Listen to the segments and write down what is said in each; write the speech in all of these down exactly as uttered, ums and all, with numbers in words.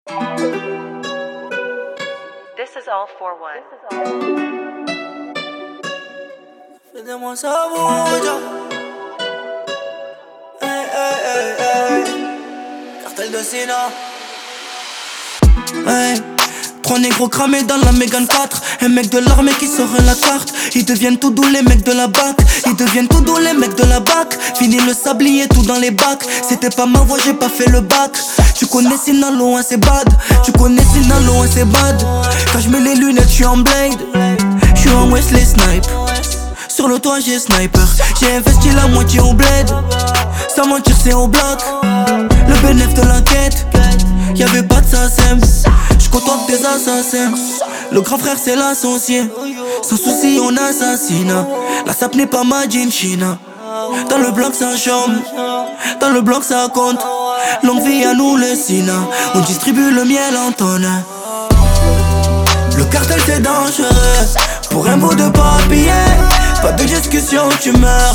This is all for one. Fais-moi ça bouge. Hey, hey, hey, hey. Cartel de Sina. Hey. Trois négros cramés dans la Mégane quatre. Un mec de l'armée qui sort la carte. Ils deviennent tout doux les mecs de la bac. Ils deviennent tout doux les mecs de la bac. Fini le sablier tout dans les bacs. C'était pas ma voix, j'ai pas fait le bac. Tu connais Sinalo, hein, c'est bad. Tu connais Sinalo, hein, c'est bad. Quand je mets les lunettes, je suis en blade. Je suis en Wesley Snipe. Sur le toit j'ai sniper. J'ai investi la moitié au bled. Sans mentir c'est au bloc. Le bénéf de l'enquête. Y'avait pas de sasem. J'contente des assassins. Le grand frère c'est l'associé. Sans souci on assassine. La sape n'est pas ma jean China. Dans le bloc ça chante. Dans le bloc ça compte. Longue vie à nous le Sina. On distribue le miel en tonnes. Le cartel c'est dangereux. Pour un bout de papier. Pas de discussion tu meurs.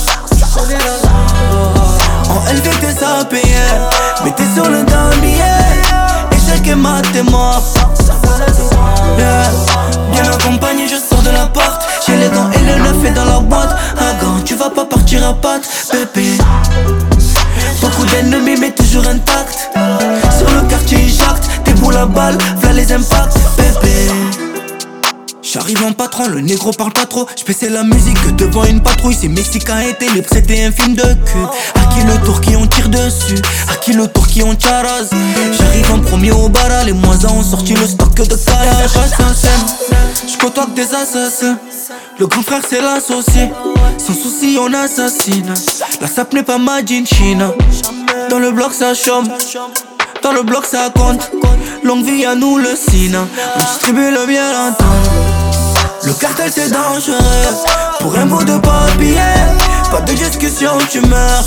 En L V t'es ça payé. Mais t'es sur le damier. Échec et mat t'es mort. Yeah. Bien accompagné je sors de la porte. J'ai les dents et le neuf est dans la boîte. Ah gant tu vas pas partir à patte bébé. Beaucoup d'ennemis mais toujours intact. Sur le quartier jacte. Des boules à balles, v'là les impacts bébé. J'arrive en patron, le négro parle pas trop. J'paissais la musique devant une patrouille. C'est Mexicain était libre, c'était un film de cul. À qui le tour qui on tire dessus? À qui le tour qui on charaz? J'arrive en premier au bara, les moisins ont sorti le stock de calage. J'cotoie que des assassins. Le grand frère c'est l'associé. Sans souci on assassine. La sape n'est pas ma jean China. Dans le bloc ça chôme. Dans le bloc ça compte. Longue vie à nous le Sina. On distribue le bien l'entendre. Le cartel c'est dangereux. Pour un bout de papier. Pas de discussion tu meurs.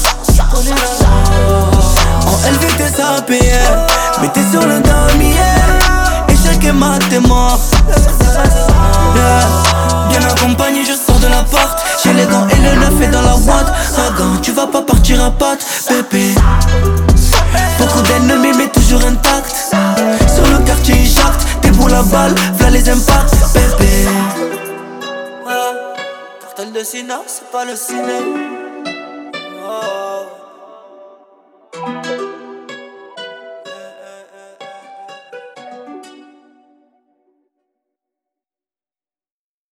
En L V t'es ça payé. Mais t'es sur le damier. Échec et mat t'es mort. Yeah. Bien accompagné je sors de la porte. J'ai les dents et le neuf est dans la boîte. Ah gant tu vas pas partir à patte bébé. Beaucoup d'ennemis mais toujours intact. Sur le quartier jacte. Des boules à balles, v'là les impacts bébé. Cartel de Sina, c'est pas le ciné.